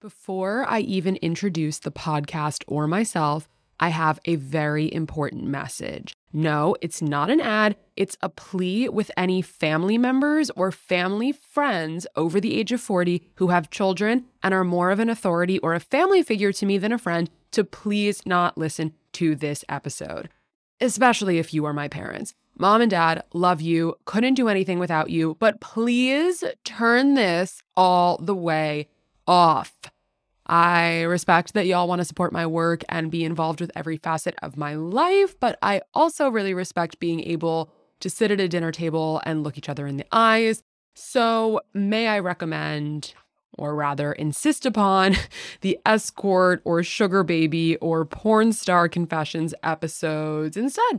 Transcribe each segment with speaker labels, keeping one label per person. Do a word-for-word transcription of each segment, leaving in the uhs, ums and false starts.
Speaker 1: Before I even introduce the podcast or myself, I have a very important message. No, it's not an ad. It's a plea with any family members or family friends over the age of forty who have children and are more of an authority or a family figure to me than a friend to please not listen to this episode, especially if you are my parents. Mom and Dad, love you, couldn't do anything without you, but please turn this all the way off. I respect that y'all want to support my work and be involved with every facet of my life, but I also really respect being able to sit at a dinner table and look each other in the eyes. So may I recommend, or rather insist upon, the escort or sugar baby or porn star confessions episodes instead.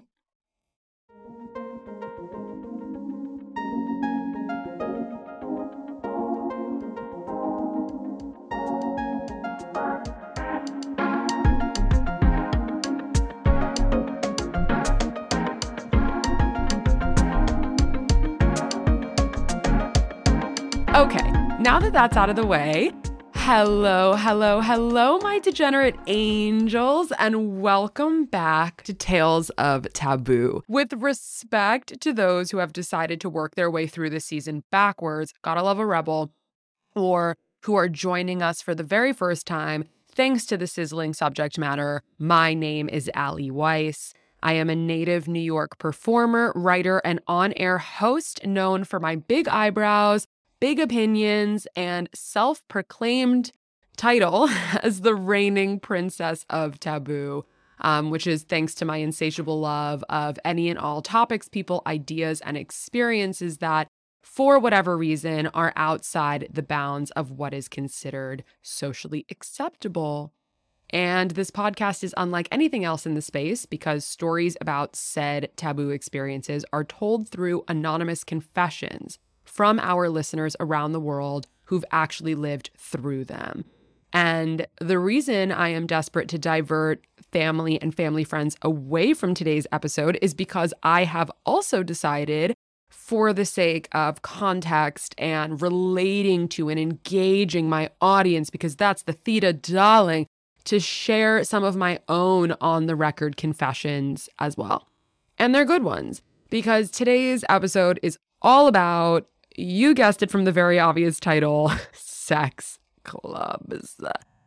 Speaker 1: Okay, now that that's out of the way, hello, hello, hello, my degenerate angels, and welcome back to Tales of Taboo. With respect to those who have decided to work their way through this season backwards, gotta love a rebel, or who are joining us for the very first time, thanks to the sizzling subject matter, my name is Allie Weiss. I am a native New York performer, writer, and on-air host known for my big eyebrows, big opinions, and self-proclaimed title as the reigning princess of taboo, um, which is thanks to my insatiable love of any and all topics, people, ideas, and experiences that, for whatever reason, are outside the bounds of what is considered socially acceptable. And this podcast is unlike anything else in the space because stories about said taboo experiences are told through anonymous confessions from our listeners around the world who've actually lived through them. And the reason I am desperate to divert family and family friends away from today's episode is because I have also decided, for the sake of context and relating to and engaging my audience, because that's the theta darling, to share some of my own on-the-record confessions as well. And they're good ones, because today's episode is all about, you guessed it from the very obvious title, sex clubs.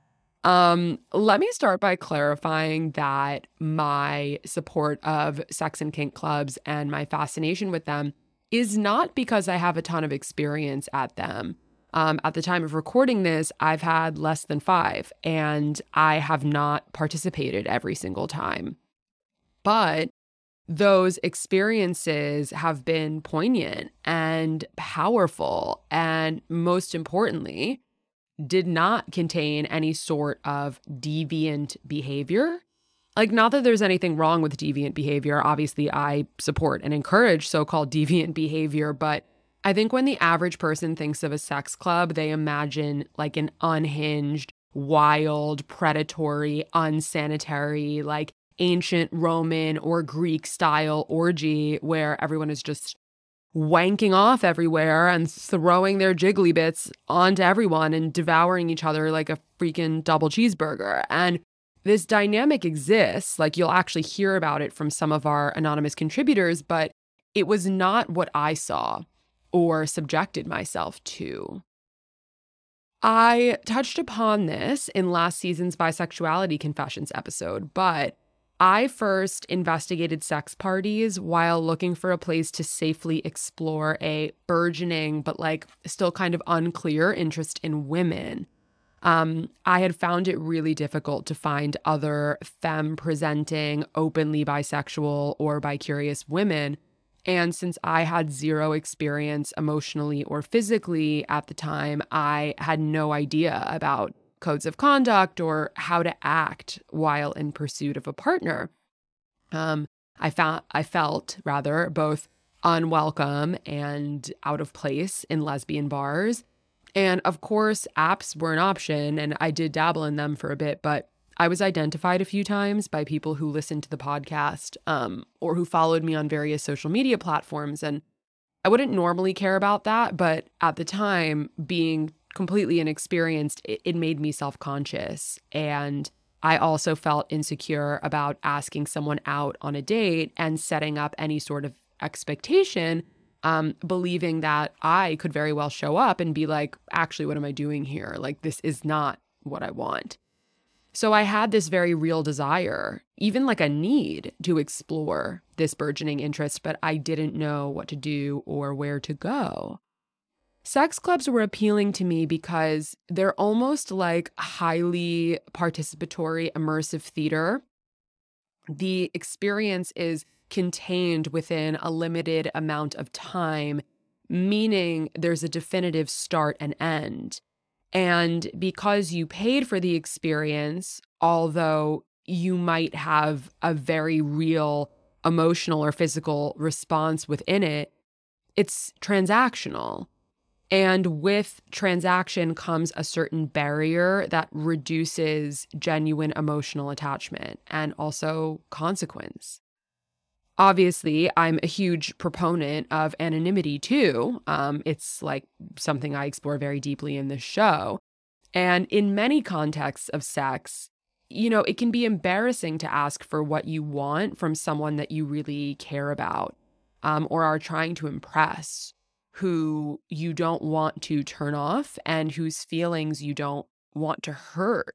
Speaker 1: Um, let me start by clarifying that my support of sex and kink clubs and my fascination with them is not because I have a ton of experience at them. Um, at the time of recording this, I've had less than five, and I have not participated every single time. But those experiences have been poignant and powerful, and most importantly, did not contain any sort of deviant behavior. Like, not that there's anything wrong with deviant behavior. Obviously, I support and encourage so-called deviant behavior, but I think when the average person thinks of a sex club, they imagine like an unhinged, wild, predatory, unsanitary, like ancient Roman or Greek style orgy where everyone is just wanking off everywhere and throwing their jiggly bits onto everyone and devouring each other like a freaking double cheeseburger. And this dynamic exists, like you'll actually hear about it from some of our anonymous contributors, but it was not what I saw or subjected myself to. I touched upon this in last season's bisexuality confessions episode, but I first investigated sex parties while looking for a place to safely explore a burgeoning but like still kind of unclear interest in women. Um, I had found it really difficult to find other femme-presenting, openly bisexual or bi-curious women. And since I had zero experience emotionally or physically at the time, I had no idea about codes of conduct or how to act while in pursuit of a partner. Um, I found I felt rather both unwelcome and out of place in lesbian bars. And of course, apps were an option, and I did dabble in them for a bit, but I was identified a few times by people who listened to the podcast um, or who followed me on various social media platforms. And I wouldn't normally care about that, but at the time, being completely inexperienced, it, it made me self-conscious. And I also felt insecure about asking someone out on a date and setting up any sort of expectation, um, believing that I could very well show up and be like, actually, what am I doing here? Like, this is not what I want. So I had this very real desire, even like a need to explore this burgeoning interest, but I didn't know what to do or where to go. Sex clubs were appealing to me because they're almost like highly participatory, immersive theater. The experience is contained within a limited amount of time, meaning there's a definitive start and end. And because you paid for the experience, although you might have a very real emotional or physical response within it, it's transactional. And with transaction comes a certain barrier that reduces genuine emotional attachment and also consequence. Obviously, I'm a huge proponent of anonymity too. Um, it's like something I explore very deeply in this show. And in many contexts of sex, you know, it can be embarrassing to ask for what you want from someone that you really care about, um, or are trying to impress, who you don't want to turn off and whose feelings you don't want to hurt.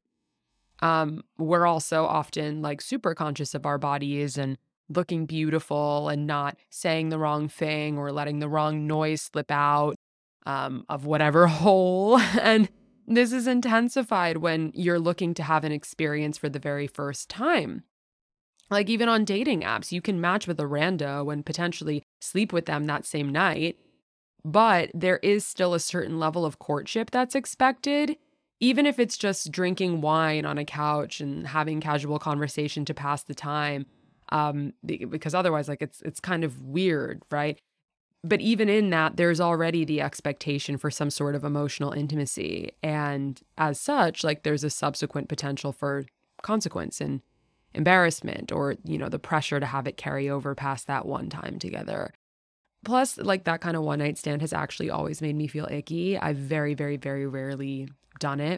Speaker 1: Um, we're also often like super conscious of our bodies and looking beautiful and not saying the wrong thing or letting the wrong noise slip out um, of whatever hole. And this is intensified when you're looking to have an experience for the very first time. Like even on dating apps, you can match with a rando and potentially sleep with them that same night. But there is still a certain level of courtship that's expected, even if it's just drinking wine on a couch and having casual conversation to pass the time. Um, because otherwise, like it's it's kind of weird, right? But even in that, there's already the expectation for some sort of emotional intimacy. And as such, like there's a subsequent potential for consequence and embarrassment, or, you know, the pressure to have it carry over past that one time together. Plus, like that kind of one night stand has actually always made me feel icky. I've very, very, very rarely done it.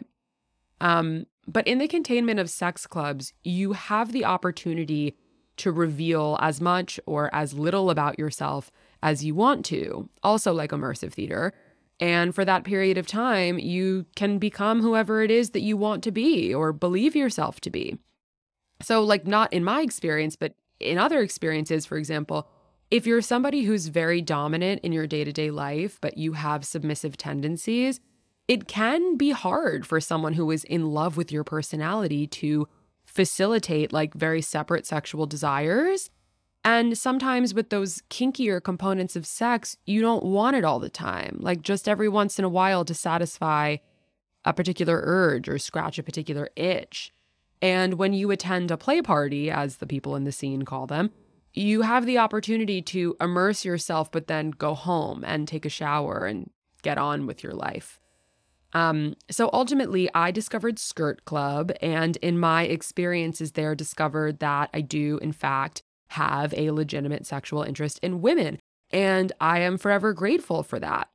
Speaker 1: Um, but in the containment of sex clubs, you have the opportunity to reveal as much or as little about yourself as you want to, also like immersive theater. And for that period of time, you can become whoever it is that you want to be or believe yourself to be. So like not in my experience, but in other experiences, for example, if you're somebody who's very dominant in your day-to-day life, but you have submissive tendencies, it can be hard for someone who is in love with your personality to facilitate like very separate sexual desires. And sometimes with those kinkier components of sex, you don't want it all the time, like just every once in a while to satisfy a particular urge or scratch a particular itch. And when you attend a play party, as the people in the scene call them, you have the opportunity to immerse yourself, but then go home and take a shower and get on with your life. Um, so ultimately, I discovered Skirt Club, and in my experiences there, discovered that I do, in fact, have a legitimate sexual interest in women, and I am forever grateful for that.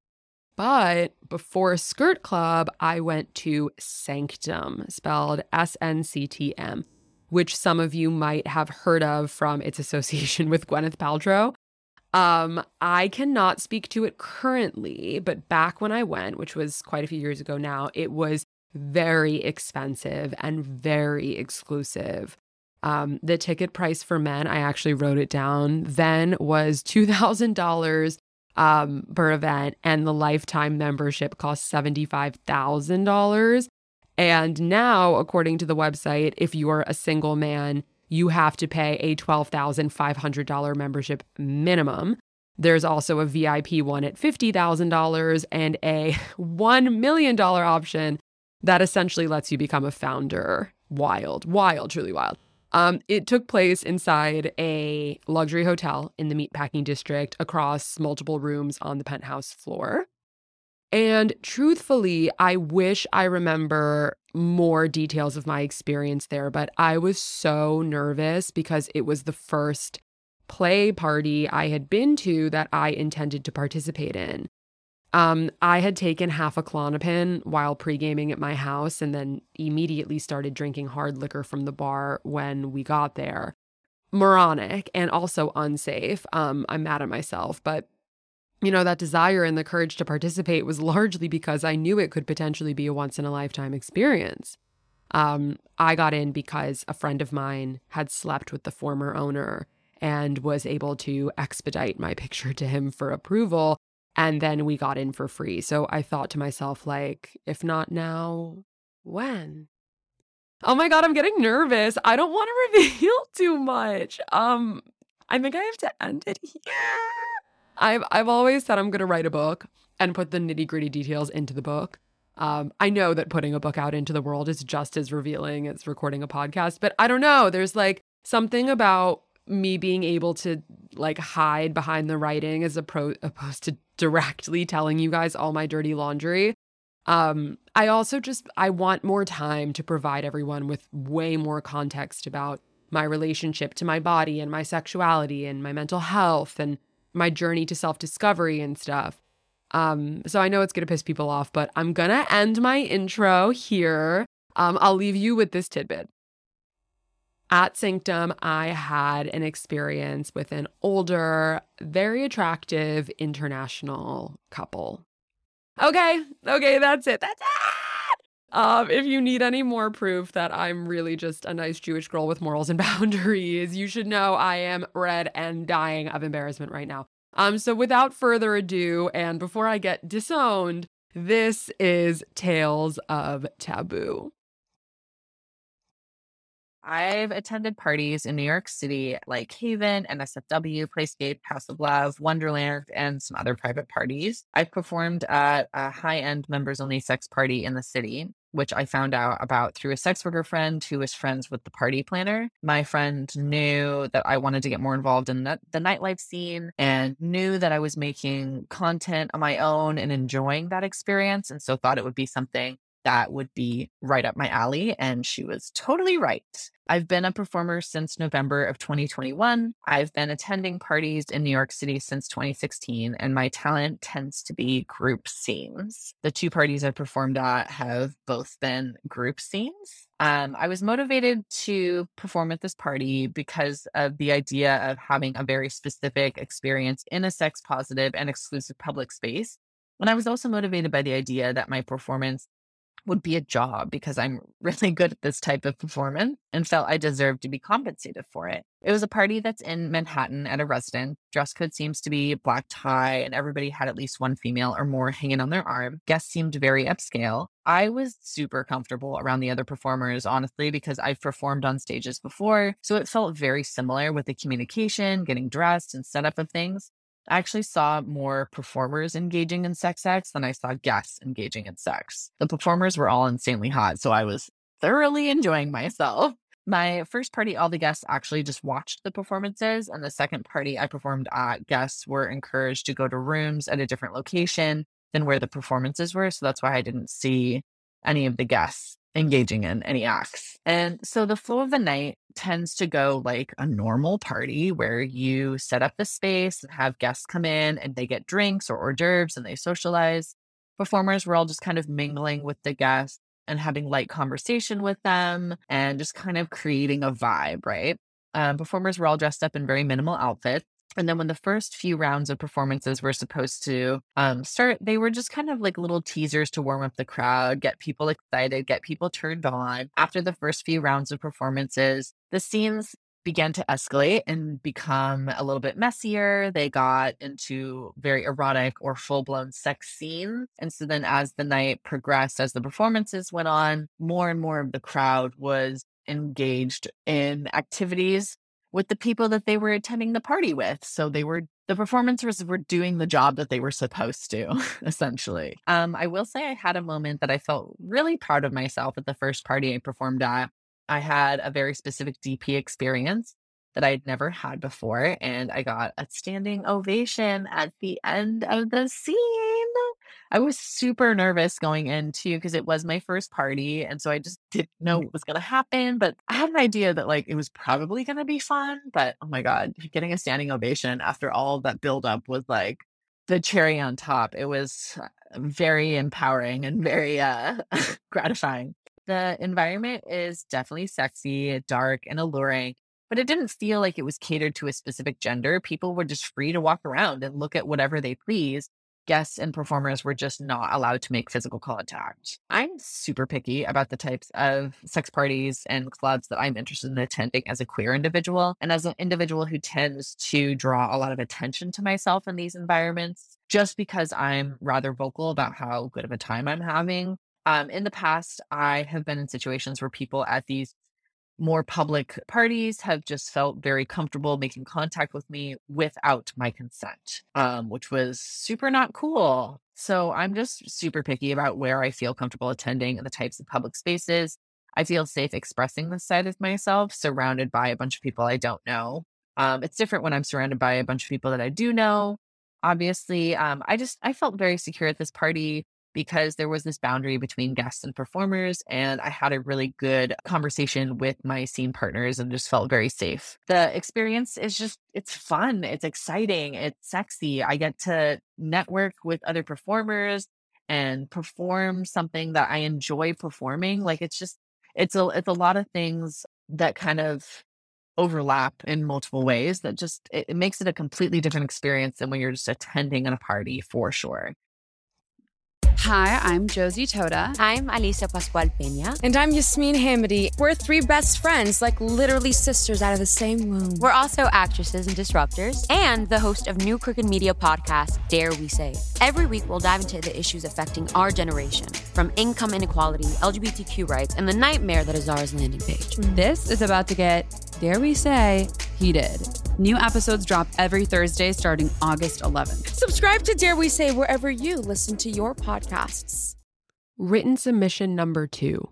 Speaker 1: But before Skirt Club, I went to Sanctum, spelled S N C T M, which some of you might have heard of from its association with Gwyneth Paltrow. Um, I cannot speak to it currently, but back when I went, which was quite a few years ago now, it was very expensive and very exclusive. Um, the ticket price for men, I actually wrote it down, then was two thousand dollars um, per event, and the lifetime membership cost seventy-five thousand dollars. And now, according to the website, if you are a single man, you have to pay a twelve thousand five hundred dollars membership minimum. There's also a V I P one at fifty thousand dollars and a one million dollars option that essentially lets you become a founder. Wild, wild, truly wild. Um, it took place inside a luxury hotel in the Meatpacking District across multiple rooms on the penthouse floor. And truthfully, I wish I remember more details of my experience there, but I was so nervous because it was the first play party I had been to that I intended to participate in. Um, I had taken half a Klonopin while pre-gaming at my house and then immediately started drinking hard liquor from the bar when we got there. Moronic and also unsafe. Um, I'm mad at myself, but you know, that desire and the courage to participate was largely because I knew it could potentially be a once in a lifetime experience. Um, I got in because a friend of mine had slept with the former owner and was able to expedite my picture to him for approval. And then we got in for free. So I thought to myself, like, if not now, when? Oh my God, I'm getting nervous. I don't want to reveal too much. Um, I think I have to end it here. I've I've always said I'm gonna write a book and put the nitty-gritty details into the book. Um, I know that putting a book out into the world is just as revealing as recording a podcast, but I don't know. There's like something about me being able to like hide behind the writing as appro- opposed to directly telling you guys all my dirty laundry. Um, I also just I want more time to provide everyone with way more context about my relationship to my body and my sexuality and my mental health and my journey to self-discovery and stuff. Um, so I know it's going to piss people off, but I'm going to end my intro here. Um, I'll leave you with this tidbit. At Sanctum, I had an experience with an older, very attractive international couple. Okay, okay, that's it. That's it. Um, if you need any more proof that I'm really just a nice Jewish girl with morals and boundaries, you should know I am red and dying of embarrassment right now. Um, so without further ado, and before I get disowned, this is Tales of Taboo.
Speaker 2: I've attended parties in New York City like Haven, N S F W, Playscape, House of Love, Wonderland, and some other private parties. I've performed at a high-end members-only sex party in the city, which I found out about through a sex worker friend who was friends with the party planner. My friend knew that I wanted to get more involved in the, the nightlife scene and knew that I was making content on my own and enjoying that experience, and so thought it would be something that would be right up my alley. And she was totally right. I've been a performer since November of twenty twenty-one. I've been attending parties in New York City since twenty sixteen, and my talent tends to be group scenes. The two parties I've performed at have both been group scenes. Um, I was motivated to perform at this party because of the idea of having a very specific experience in a sex positive and exclusive public space. And I was also motivated by the idea that my performance would be a job because I'm really good at this type of performance and felt I deserved to be compensated for it. It was a party that's in Manhattan at a residence. Dress code seems to be black tie, and everybody had at least one female or more hanging on their arm. Guests seemed very upscale. I was super comfortable around the other performers, honestly, because I've performed on stages before. So it felt very similar with the communication, getting dressed, and setup of things. I actually saw more performers engaging in sex acts than I saw guests engaging in sex. The performers were all insanely hot, so I was thoroughly enjoying myself. My first party, all the guests actually just watched the performances, and the second party I performed at, guests were encouraged to go to rooms at a different location than where the performances were, so that's why I didn't see any of the guests engaging in any acts. And so the flow of the night tends to go like a normal party where you set up the space and have guests come in and they get drinks or hors d'oeuvres and they socialize. Performers were all just kind of mingling with the guests and having light conversation with them and just kind of creating a vibe, right? Um, performers were all dressed up in very minimal outfits. And then when the first few rounds of performances were supposed to um, start, they were just kind of like little teasers to warm up the crowd, get people excited, get people turned on. After the first few rounds of performances, the scenes began to escalate and become a little bit messier. They got into very erotic or full-blown sex scenes. And so then as the night progressed, as the performances went on, more and more of the crowd was engaged in activities with the people that they were attending the party with. So they were, the performers were doing the job that they were supposed to, essentially. Um, I will say I had a moment that I felt really proud of myself at the first party I performed at. I had a very specific D P experience that I'd never had before, and I got a standing ovation at the end of the scene. I was super nervous going in too because it was my first party, and so I just didn't know what was going to happen, but I had an idea that like it was probably going to be fun, but oh my God, getting a standing ovation after all of that buildup was like the cherry on top. It was very empowering and very uh, gratifying. The environment is definitely sexy, dark, and alluring, but it didn't feel like it was catered to a specific gender. People were just free to walk around and look at whatever they please. Guests and performers were just not allowed to make physical contact. I'm super picky about the types of sex parties and clubs that I'm interested in attending as a queer individual, and as an individual who tends to draw a lot of attention to myself in these environments, just because I'm rather vocal about how good of a time I'm having. Um, in the past, I have been in situations where people at these more public parties have just felt very comfortable making contact with me without my consent, um, which was super not cool. So I'm just super picky about where I feel comfortable attending and the types of public spaces. I feel safe expressing this side of myself surrounded by a bunch of people I don't know. Um, it's different when I'm surrounded by a bunch of people that I do know. Obviously, um, I just I felt very secure at this party because there was this boundary between guests and performers. And I had a really good conversation with my scene partners and just felt very safe. The experience is just, it's fun. It's exciting. It's sexy. I get to network with other performers and perform something that I enjoy performing. Like it's just, it's a, it's a lot of things that kind of overlap in multiple ways that just, it, it makes it a completely different experience than when you're just attending at a party for sure.
Speaker 3: Hi, I'm Josie Toda.
Speaker 4: I'm Alicia Pascual Peña.
Speaker 5: And I'm Yasmin Hamady. We're three best friends, like literally sisters out of the same womb.
Speaker 4: We're also actresses and disruptors, and the host of new Crooked Media podcast, Dare We Say. Every week, we'll dive into the issues affecting our generation, from income inequality, L G B T Q rights, and the nightmare that is Zara's landing page.
Speaker 3: This is about to get, dare we say, heated. New episodes drop every Thursday starting August eleventh.
Speaker 5: Subscribe to Dare We Say wherever you listen to your podcasts.
Speaker 1: Written submission number two.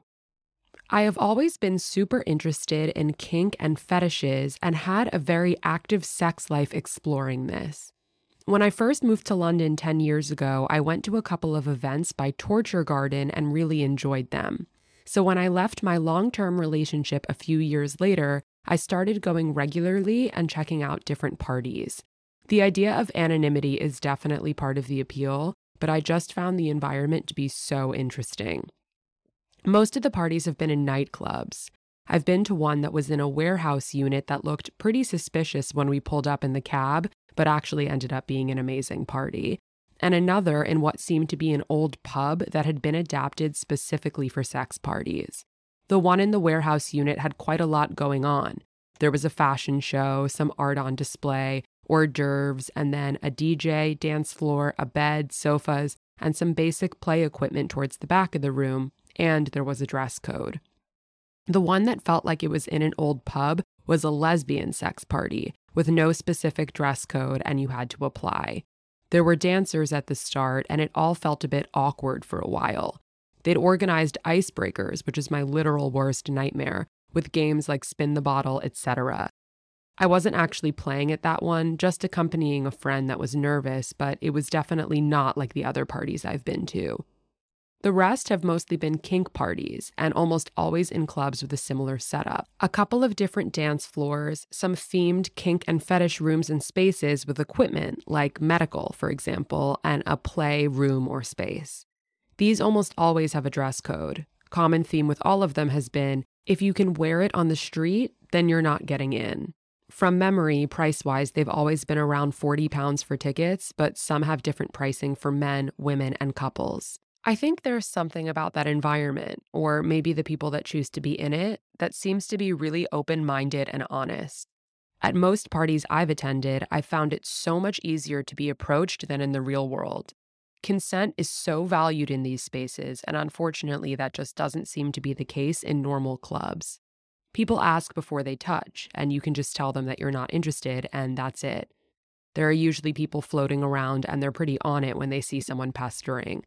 Speaker 1: I have always been super interested in kink and fetishes and had a very active sex life exploring this. When I first moved to London ten years ago, I went to a couple of events by Torture Garden and really enjoyed them. So when I left my long-term relationship a few years later, I started going regularly and checking out different parties. The idea of anonymity is definitely part of the appeal, but I just found the environment to be so interesting. Most of the parties have been in nightclubs. I've been to one that was in a warehouse unit that looked pretty suspicious when we pulled up in the cab, but actually ended up being an amazing party. And another in what seemed to be an old pub that had been adapted specifically for sex parties. The one in the warehouse unit had quite a lot going on. There was a fashion show, some art on display, hors d'oeuvres, and then a D J, dance floor, a bed, sofas, and some basic play equipment towards the back of the room, and there was a dress code. The one that felt like it was in an old pub was a lesbian sex party, with no specific dress code, and you had to apply. There were dancers at the start, and it all felt a bit awkward for a while. They'd organized icebreakers, which is my literal worst nightmare, with games like spin the bottle, et cetera. I wasn't actually playing at that one, just accompanying a friend that was nervous, but it was definitely not like the other parties I've been to. The rest have mostly been kink parties, and almost always in clubs with a similar setup. A couple of different dance floors, some themed kink and fetish rooms and spaces with equipment, like medical, for example, and a play room or space. These almost always have a dress code. Common theme with all of them has been, if you can wear it on the street, then you're not getting in. From memory, price-wise, they've always been around forty pounds for tickets, but some have different pricing for men, women, and couples. I think there's something about that environment, or maybe the people that choose to be in it, that seems to be really open-minded and honest. At most parties I've attended, I've found it so much easier to be approached than in the real world. Consent is so valued in these spaces, and unfortunately, that just doesn't seem to be the case in normal clubs. People ask before they touch, and you can just tell them that you're not interested, and that's it. There are usually people floating around, and they're pretty on it when they see someone pestering.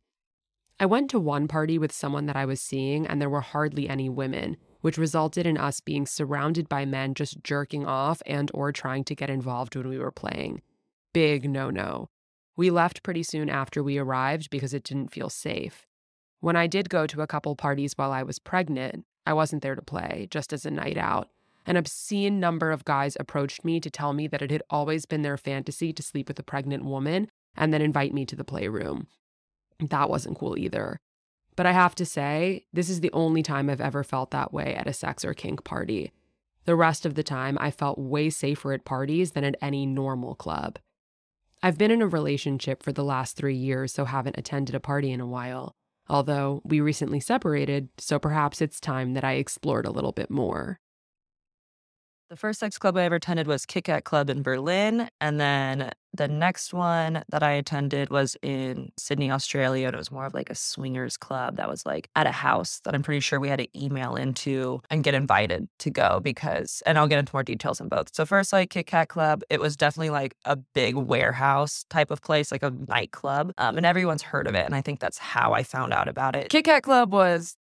Speaker 1: I went to one party with someone that I was seeing, and there were hardly any women, which resulted in us being surrounded by men just jerking off and or trying to get involved when we were playing. Big no-no. We left pretty soon after we arrived because it didn't feel safe. When I did go to a couple parties while I was pregnant, I wasn't there to play, just as a night out. An obscene number of guys approached me to tell me that it had always been their fantasy to sleep with a pregnant woman, and then invite me to the playroom. That wasn't cool either. But I have to say, this is the only time I've ever felt that way at a sex or kink party. The rest of the time, I felt way safer at parties than at any normal club. I've been in a relationship for the last three years, so haven't attended a party in a while. Although we recently separated, so perhaps it's time that I explored a little bit more.
Speaker 6: The first sex club I ever attended was Kit Kat Club in Berlin. And then the next one that I attended was in Sydney, Australia. And it was more of like a swingers club that was like at a house that I'm pretty sure we had to email into and get invited to go because, and I'll get into more details on both. So first, like Kit Kat Club, it was definitely like a big warehouse type of place, like a nightclub. Um, and everyone's heard of it. And I think that's how I found out about it. Kit Kat Club was...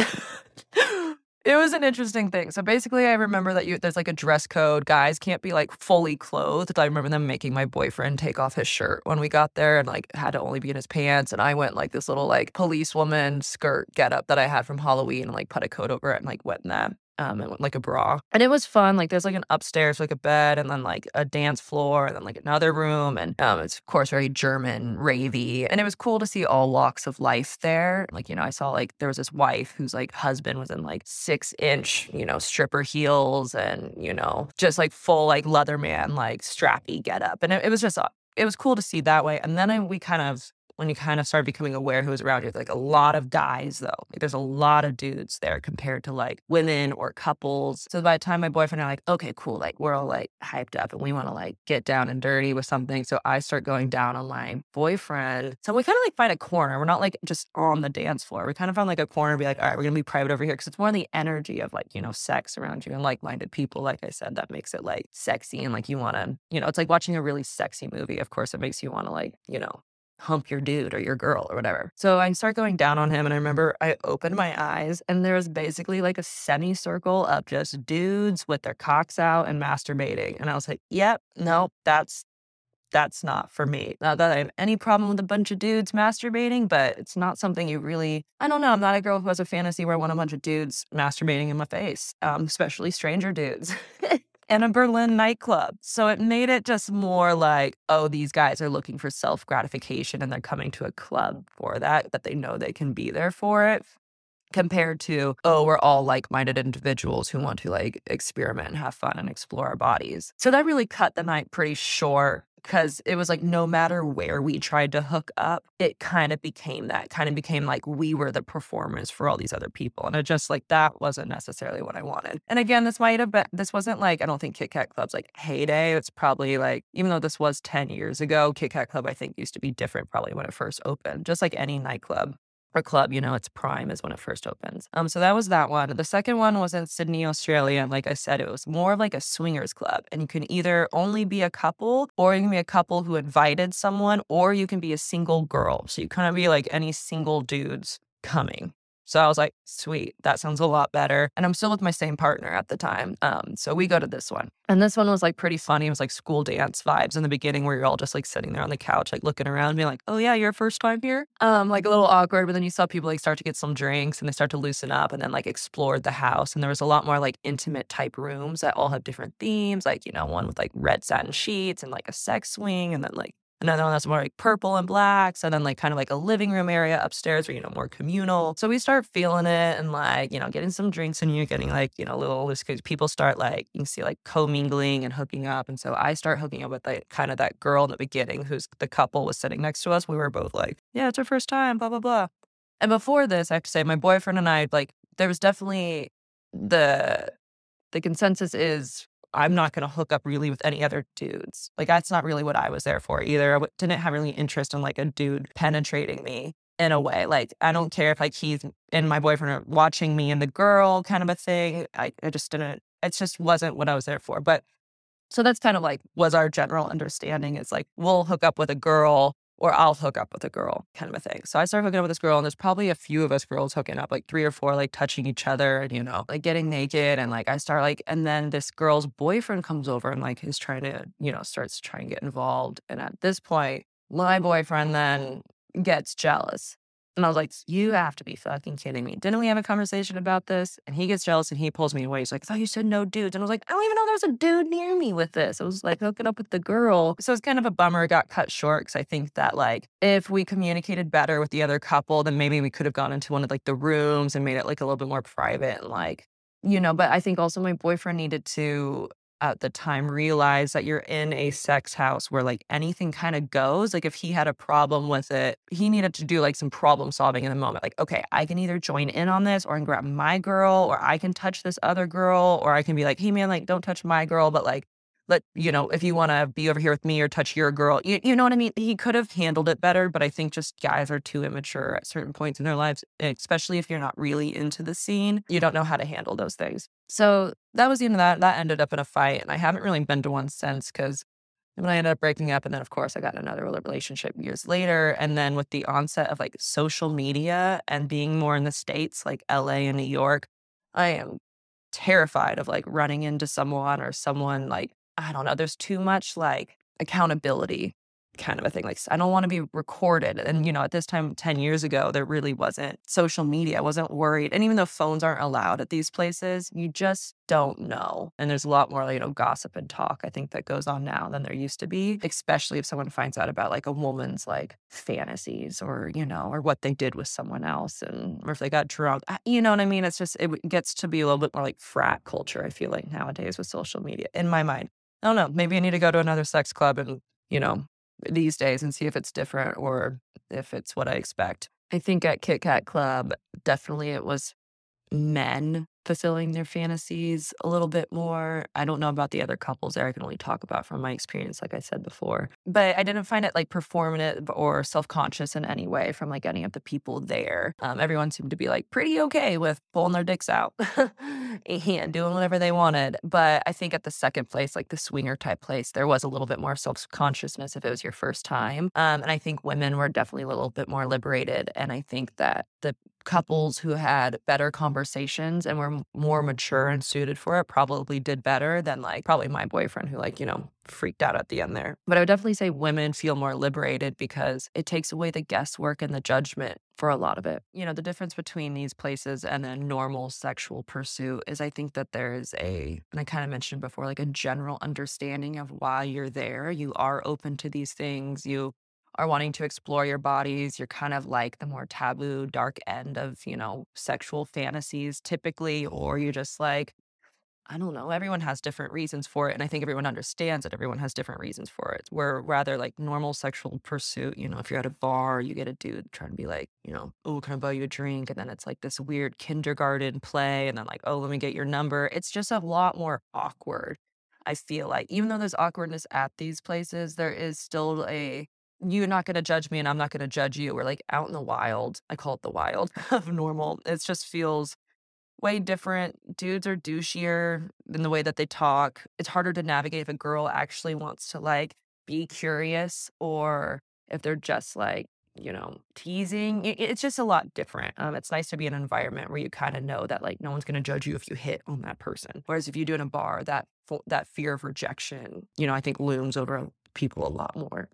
Speaker 6: It was an interesting thing. So basically, I remember that you there's like a dress code. Guys can't be like fully clothed. I remember them making my boyfriend take off his shirt when we got there and like had to only be in his pants. And I went like this little like policewoman skirt getup that I had from Halloween and like put a coat over it and like went in that. Um, and like a bra. And it was fun. Like there's like an upstairs, like a bed and then like a dance floor and then like another room. And um, it's of course very German, ravey. And it was cool to see all walks of life there. Like, you know, I saw like there was this wife whose like husband was in like six inch, you know, stripper heels and, you know, just like full like Leatherman, like strappy get up. And it, it was just, it was cool to see that way. And then I, we kind of, when you kind of start becoming aware who was around you, like a lot of guys though. Like there's a lot of dudes there compared to like women or couples. So by the time my boyfriend and I are like, okay, cool, like we're all like hyped up and we want to like get down and dirty with something. So I start going down on my boyfriend. So we kind of like find a corner. We're not like just on the dance floor. We kind of found like a corner and be like, all right, we're gonna be private over here because it's more the energy of like, you know, sex around you and like-minded people. Like I said, that makes it like sexy and like you want to, you know, it's like watching a really sexy movie. Of course, it makes you want to like, you know, hump your dude or your girl or whatever. So I start going down on him and I remember I opened my eyes and there was basically like a semicircle of just dudes with their cocks out and masturbating. And I was like, yep, nope, that's that's not for me. Not that I have any problem with a bunch of dudes masturbating, but it's not something you really, I don't know. I'm not a girl who has a fantasy where I want a bunch of dudes masturbating in my face, um, especially stranger dudes. In a Berlin nightclub. So it made it just more like, oh, these guys are looking for self-gratification and they're coming to a club for that, that they know they can be there for it. Compared to, oh, we're all like-minded individuals who want to like experiment and have fun and explore our bodies. So that really cut the night pretty short because it was like no matter where we tried to hook up, it kind of became that, kind of became like we were the performers for all these other people. And it just like, that wasn't necessarily what I wanted. And again, this might have been, this wasn't like, I don't think Kit Kat Club's like heyday. It's probably like, even though this was ten years ago, Kit Kat Club I think used to be different probably when it first opened, just like any nightclub. Or club, you know, its prime is when it first opens. Um, so that was that one. The second one was in Sydney, Australia. And like I said, it was more of like a swingers club. And you can either only be a couple, or you can be a couple who invited someone, or you can be a single girl. So you kind of be like any single dudes coming. So I was like, sweet, that sounds a lot better. And I'm still with my same partner at the time. Um, so we go to this one. And this one was like pretty funny. It was like school dance vibes in the beginning where you're all just like sitting there on the couch, like looking around, being like, oh yeah, your first time here? Um, like a little awkward, but then you saw people like start to get some drinks and they start to loosen up and then like explored the house. And there was a lot more like intimate type rooms that all have different themes, like, you know, one with like red satin sheets and like a sex swing and then like another one that's more like purple and blacks, and then like kind of like a living room area upstairs where, you know, more communal. So we start feeling it and like, you know, getting some drinks in you, getting like, you know, little, because people start like, you can see like co-mingling and hooking up. And so I start hooking up with like kind of that girl in the beginning who's the couple was sitting next to us. We were both like, yeah, it's our first time, blah, blah, blah. And before this, I have to say, my boyfriend and I, like, there was definitely the, the consensus is, I'm not going to hook up really with any other dudes. Like, that's not really what I was there for either. I w- didn't have really interest in like a dude penetrating me in a way. Like, I don't care if like he's and my boyfriend are watching me and the girl kind of a thing. I, I just didn't, it just wasn't what I was there for. But so that's kind of like was our general understanding is like, we'll hook up with a girl or I'll hook up with a girl kind of a thing. So I started hooking up with this girl and there's probably a few of us girls hooking up, like three or four, like touching each other and, you know, like getting naked. And like, I start like, and then this girl's boyfriend comes over and like is trying to, you know, starts trying to get involved. And at this point, my boyfriend then gets jealous And I was like, you have to be fucking kidding me. Didn't we have a conversation about this? And he gets jealous and he pulls me away. He's like, I thought you said no dudes. And I was like, I don't even know there was a dude near me with this. I was like hooking up with the girl. So it's kind of a bummer it got cut short because I think that like if we communicated better with the other couple, then maybe we could have gone into one of like the rooms and made it like a little bit more private and like, you know, but I think also my boyfriend needed to at the time realize that you're in a sex house where like anything kind of goes. Like if he had a problem with it, he needed to do like some problem solving in the moment. Like, okay, I can either join in on this or I can grab my girl or I can touch this other girl or I can be like, hey man, like don't touch my girl, but like, let, you know, if you want to be over here with me or touch your girl, you, you know what I mean? He could have handled it better, but I think just guys are too immature at certain points in their lives, especially if you're not really into the scene. You don't know how to handle those things. So that was the end of that. That ended up in a fight, and I haven't really been to one since because when I ended up breaking up, and then of course I got another relationship years later. And then with the onset of like social media and being more in the States, like L A and New York, I am terrified of like running into someone or someone like, I don't know, there's too much like accountability kind of a thing. Like, I don't want to be recorded. And, you know, at this time, ten years ago, there really wasn't social media. I wasn't worried. And even though phones aren't allowed at these places, you just don't know. And there's a lot more, you know, gossip and talk, I think, that goes on now than there used to be, especially if someone finds out about like a woman's like fantasies or, you know, or what they did with someone else and or if they got drunk. You know what I mean? It's just, it gets to be a little bit more like frat culture, I feel like, nowadays with social media, in my mind. I don't know. Maybe I need to go to another sex club and, you know, these days and see if it's different or if it's what I expect. I think at Kit Kat Club, definitely it was men fulfilling their fantasies a little bit more. I don't know about the other couples there. I can only talk about from my experience, like I said before. But I didn't find it like performative or self-conscious in any way from like any of the people there. Um, everyone seemed to be like pretty okay with pulling their dicks out and doing whatever they wanted. But I think at the second place, like the swinger type place, there was a little bit more self-consciousness if it was your first time. Um, and I think women were definitely a little bit more liberated. And I think that the couples who had better conversations and were more mature and suited for it probably did better than like probably my boyfriend who like, you know, freaked out at the end there. But I would definitely say women feel more liberated because it takes away the guesswork and the judgment for a lot of it. You know, the difference between these places and a normal sexual pursuit is I think that there is a, and I kind of mentioned before, like a general understanding of why you're there. You are open to these things. You are wanting to explore your bodies. You're kind of like the more taboo, dark end of, you know, sexual fantasies typically, or you're just like, I don't know, everyone has different reasons for it. And I think everyone understands that everyone has different reasons for it. Where rather like normal sexual pursuit, you know, if you're at a bar, you get a dude trying to be like, you know, oh, can I buy you a drink? And then it's like this weird kindergarten play. And then like, oh, let me get your number. It's just a lot more awkward. I feel like even though there's awkwardness at these places, there is still a, you're not going to judge me and I'm not going to judge you. We're like out in the wild. I call it the wild of normal. It just feels way different. Dudes are douchier in the way that they talk. It's harder to navigate if a girl actually wants to like be curious or if they're just like, you know, teasing. It- It's just a lot different. Um, it's nice to be in an environment where you kind of know that like no one's going to judge you if you hit on that person. Whereas if you do it in a bar, that fo- that fear of rejection, you know, I think looms over people a lot more.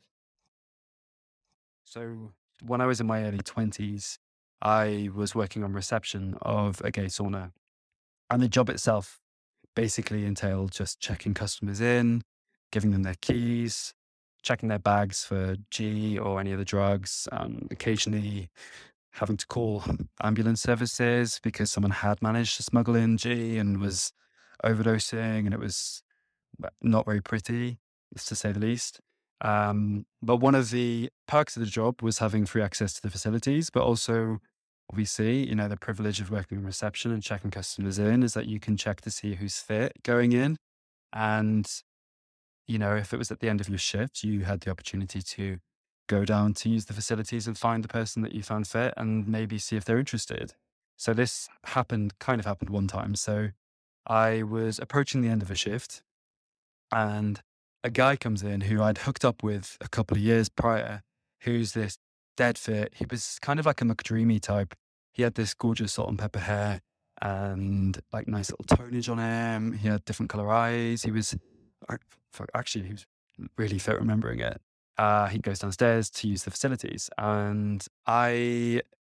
Speaker 7: So when I was in my early twenties, I was working on reception of a gay sauna. And the job itself basically entailed just checking customers in, giving them their keys, checking their bags for G or any other drugs, um, occasionally having to call ambulance services because someone had managed to smuggle in G and was overdosing, and it was not very pretty, to say the least. Um, but one of the perks of the job was having free access to the facilities, but also, obviously, you know, the privilege of working in reception and checking customers in is that you can check to see who's fit going in. And, you know, if it was at the end of your shift, you had the opportunity to go down to use the facilities and find the person that you found fit and maybe see if they're interested. So this happened, kind of happened one time. So I was approaching the end of a shift and a guy comes in who I'd hooked up with a couple of years prior, who's this dead fit. He was kind of like a McDreamy type. He had this gorgeous salt and pepper hair and like nice little tonage on him. He had different color eyes. He was, actually, he was really fit remembering it. Uh, he goes downstairs to use the facilities and I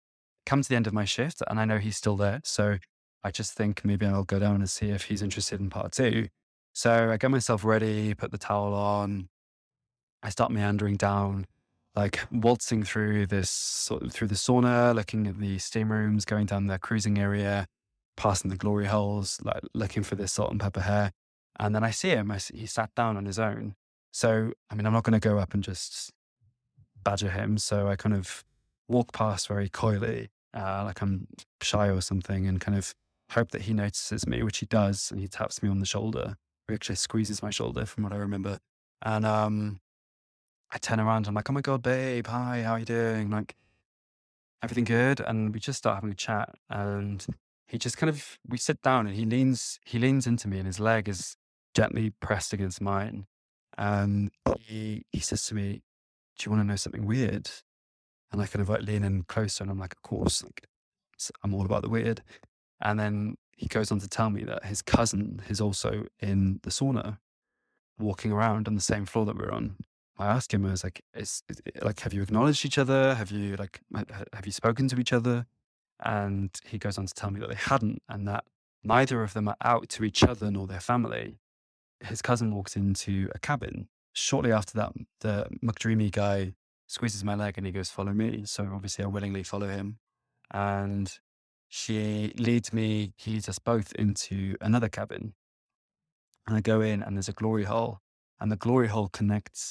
Speaker 7: come to the end of my shift and I know he's still there. So I just think maybe I'll go down and see if he's interested in part two. So I get myself ready, put the towel on. I start meandering down, like waltzing through this, sort of through the sauna, looking at the steam rooms, going down the cruising area, passing the glory holes, like looking for this salt and pepper hair. And then I see him, I see, he sat down on his own. So, I mean, I'm not going to go up and just badger him. So I kind of walk past very coyly, uh, like I'm shy or something, and kind of hope that he notices me, which he does. And he taps me on the shoulder, or actually squeezes my shoulder from what I remember. And um, I turn around, I'm like, oh my God, babe, hi, how are you doing? Like, everything good? And we just start having a chat. And he just kind of, we sit down and he leans, he leans into me and his leg is gently pressed against mine. And he, he says to me, do you want to know something weird? And I kind of like lean in closer and I'm like, of course, like, I'm all about the weird. And then he goes on to tell me that his cousin is also in the sauna, walking around on the same floor that we're on. I asked him, I was like, is, is like, have you acknowledged each other? Have you like, have you spoken to each other? And he goes on to tell me that they hadn't, and that neither of them are out to each other nor their family. His cousin walks into a cabin. Shortly after that, the McDreamy guy squeezes my leg and he goes, follow me. So obviously I willingly follow him. And she leads me, he leads us both into another cabin. And I go in and there's a glory hole. And the glory hole connects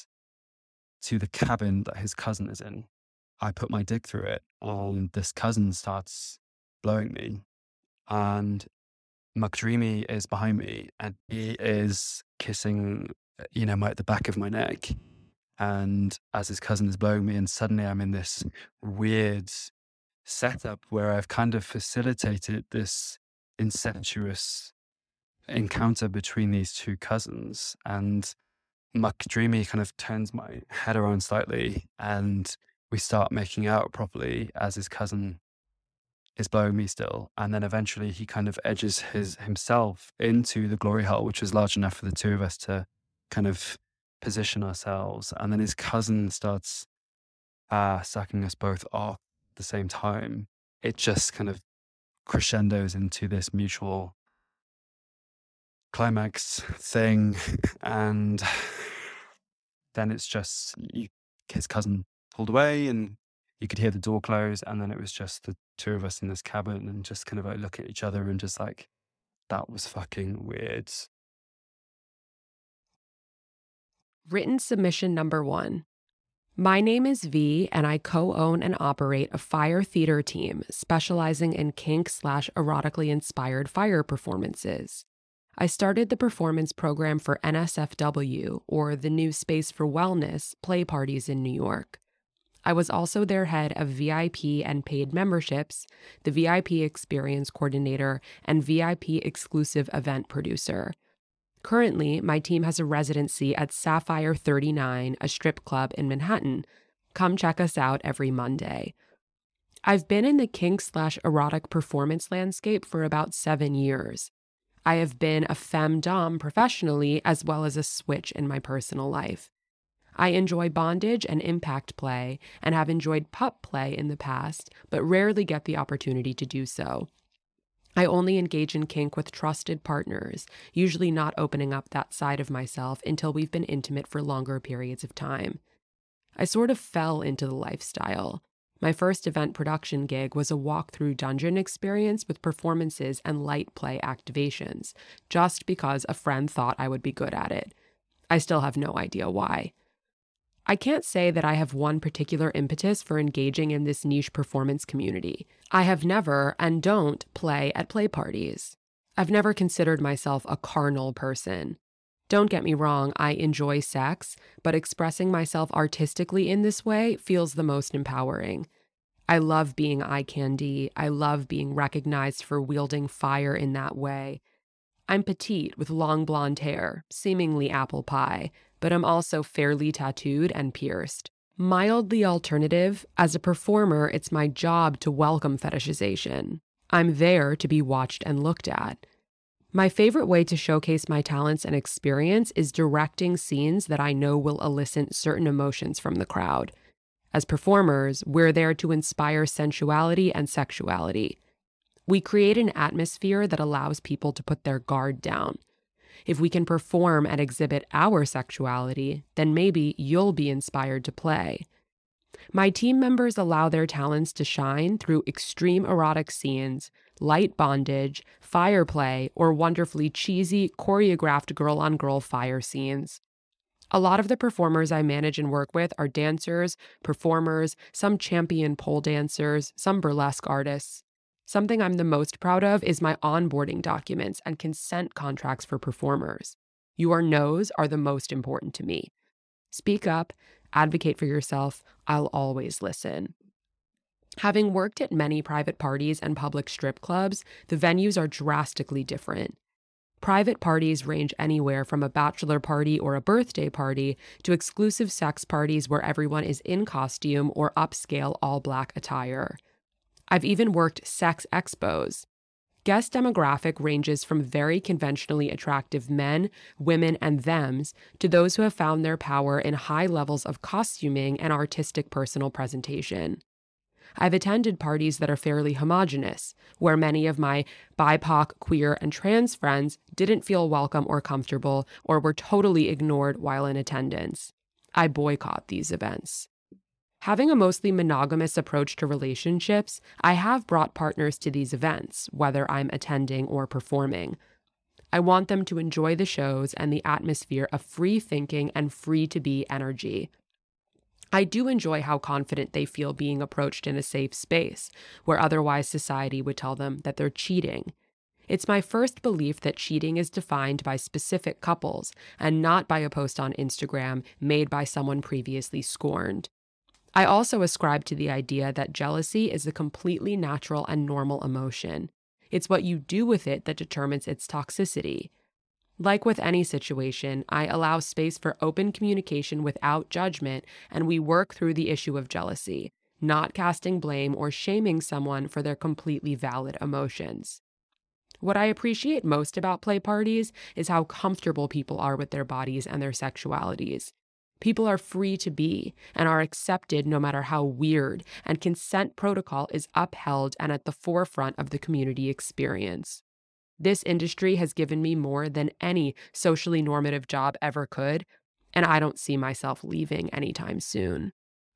Speaker 7: to the cabin that his cousin is in. I put my dick through it and this cousin starts blowing me. And McDreamy is behind me and he is kissing, you know, my, the back of my neck. And as his cousin is blowing me, and suddenly I'm in this weird setup where I've kind of facilitated this incestuous encounter between these two cousins. And McDreamy kind of turns my head around slightly and we start making out properly as his cousin is blowing me still. And then eventually he kind of edges his himself into the glory hole, which was large enough for the two of us to kind of position ourselves. And then his cousin starts uh, sucking us both off at the same time. It just kind of crescendos into this mutual climax thing. And then it's just you, his cousin pulled away and you could hear the door close. And then it was just the two of us in this cabin and just kind of like looking at each other and just like, that was fucking weird.
Speaker 1: Written submission number one. My name is V, and I co-own and operate a fire theater team specializing in kink slash erotically inspired fire performances. I started the performance program for N S F W, or the New Space for Wellness, play parties in New York. I was also their head of V I P and paid memberships, the V I P experience coordinator, and V I P exclusive event producer. Currently, my team has a residency at Sapphire thirty-nine, a strip club in Manhattan. Come check us out every Monday. I've been in the kink slash erotic performance landscape for about seven years. I have been a femdom professionally as well as a switch in my personal life. I enjoy bondage and impact play and have enjoyed pup play in the past, but rarely get the opportunity to do so. I only engage in kink with trusted partners, usually not opening up that side of myself until we've been intimate for longer periods of time. I sort of fell into the lifestyle. My first event production gig was a walk-through dungeon experience with performances and light play activations, just because a friend thought I would be good at it. I still have no idea why. I can't say that I have one particular impetus for engaging in this niche performance community. I have never, and don't, play at play parties. I've never considered myself a carnal person. Don't get me wrong, I enjoy sex, but expressing myself artistically in this way feels the most empowering. I love being eye candy. I love being recognized for wielding fire in that way. I'm petite with long blonde hair, seemingly apple pie, but I'm also fairly tattooed and pierced. Mildly alternative, as a performer, it's my job to welcome fetishization. I'm there to be watched and looked at. My favorite way to showcase my talents and experience is directing scenes that I know will elicit certain emotions from the crowd. As performers, we're there to inspire sensuality and sexuality. We create an atmosphere that allows people to put their guard down. If we can perform and exhibit our sexuality, then maybe you'll be inspired to play. My team members allow their talents to shine through extreme erotic scenes, light bondage, fire play, or wonderfully cheesy, choreographed girl-on-girl fire scenes. A lot of the performers I manage and work with are dancers, performers, some champion pole dancers, some burlesque artists. Something I'm the most proud of is my onboarding documents and consent contracts for performers. Your no's are the most important to me. Speak up, advocate for yourself. I'll always listen. Having worked at many private parties and public strip clubs, the venues are drastically different. Private parties range anywhere from a bachelor party or a birthday party to exclusive sex parties where everyone is in costume or upscale all-black attire. I've even worked sex expos. Guest demographic ranges from very conventionally attractive men, women, and thems to those who have found their power in high levels of costuming and artistic personal presentation. I've attended parties that are fairly homogenous, where many of my B I P O C, queer, and trans friends didn't feel welcome or comfortable or were totally ignored while in attendance. I boycott these events. Having a mostly monogamous approach to relationships, I have brought partners to these events, whether I'm attending or performing. I want them to enjoy the shows and the atmosphere of free thinking and free to be energy. I do enjoy how confident they feel being approached in a safe space, where otherwise society would tell them that they're cheating. It's my first belief that cheating is defined by specific couples and not by a post on Instagram made by someone previously scorned. I also ascribe to the idea that jealousy is a completely natural and normal emotion. It's what you do with it that determines its toxicity. Like with any situation, I allow space for open communication without judgment, and we work through the issue of jealousy, not casting blame or shaming someone for their completely valid emotions. What I appreciate most about play parties is how comfortable people are with their bodies and their sexualities. People are free to be and are accepted no matter how weird, and consent protocol is upheld and at the forefront of the community experience. This industry has given me more than any socially normative job ever could, and I don't see myself leaving anytime soon.